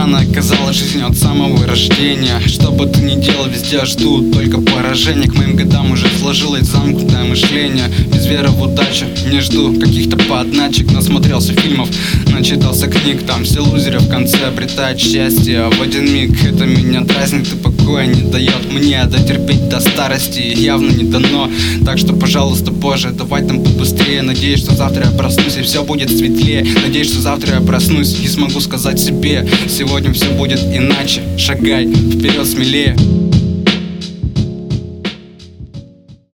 странно оказалась жизнь от самого рождения. Что бы ты ни делал, везде ждут только поражения. К моим годам уже сложилось замкнутое мышление. Без веры в удачу не жду каких-то подначек. Насмотрелся фильмов, начитался книг. Там все лузеры в конце обретают счастье. В один миг это меня дразнит и покоя не дает мне. Дотерпеть до старости явно не дано. Так что, пожалуйста, Боже, давай там побыстрее. Надеюсь, что завтра я проснусь и все будет светлее. Надеюсь, что завтра я проснусь и смогу сказать себе: сегодня все будет иначе. Шагай вперед смелее.